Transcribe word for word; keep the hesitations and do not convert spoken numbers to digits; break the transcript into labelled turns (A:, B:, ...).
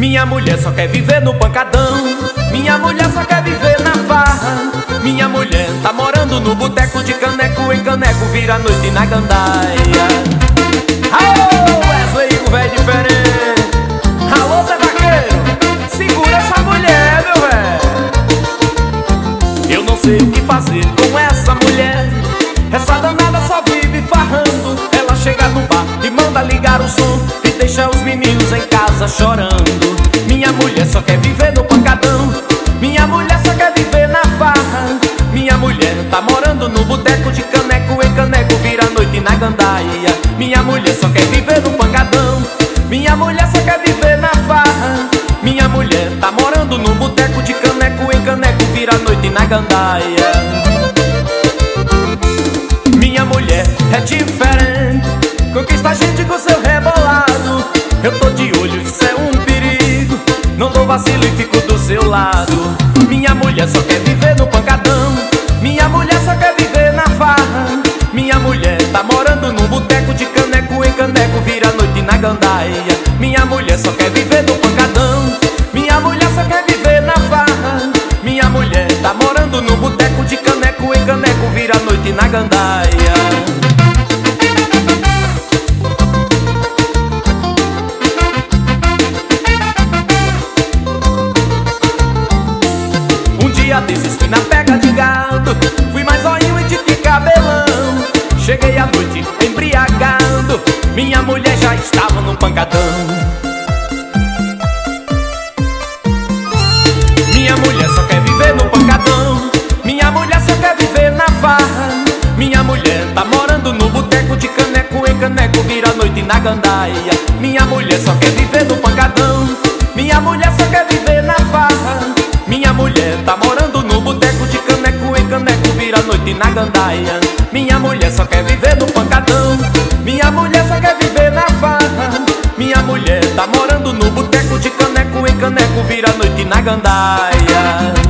A: Minha mulher só quer viver no pancadão. Minha mulher só quer viver na farra. Minha mulher tá morando no boteco, de caneco em caneco, vira a noite na gandaia. Alô, Wesley, o véio diferente. Alô, Zé Vaqueiro, segura essa mulher, meu véio. Eu não sei o que fazer com essa mulher. Essa danada só vive farrando. Ela chega no bar e manda ligar o som e deixa os meninos em casa chorando. Minha mulher só quer viver no pancadão. Minha mulher só quer viver na farra. Minha mulher tá morando no boteco, de caneco em caneco, vira a noite na gandaia. Minha mulher só quer viver no pancadão. Minha mulher só quer viver na farra. Minha mulher tá morando no boteco, de caneco em caneco, vira a noite na gandaia. Minha mulher é diferente, conquista a gente com seu rebolado. Eu tô de olho, isso é um perigo, não dou vacilo e fico do seu lado. Minha mulher só quer viver no pancadão. Minha mulher só quer viver na farra. Minha mulher tá morando no boteco, de caneco em caneco, vira a noite na gandaia. Minha mulher só quer viver no pancadão. Minha mulher só quer viver na farra. Minha mulher tá morando no boteco, de caneco em caneco, vira a noite na gandaia. Um dia desses fui na pega de gado, fui mais zoinho e de cabelão. Cheguei à noite embriagado, minha mulher já estava no pancadão. Minha mulher só quer viver no pancadão. Minha mulher só quer viver na farra. Minha mulher tá morando no boteco, de caneco em caneco, vira a noite na gandaia. Minha mulher só quer viver no pancadão. Minha mulher só quer viver na farra. Minha mulher tá morando no boteco, de caneco em caneco, vira a noite na gandaia. Minha mulher só quer viver no pancadão. Minha mulher só quer viver na farra. Minha mulher tá morando no boteco, de caneco em caneco, vira a noite na gandaia.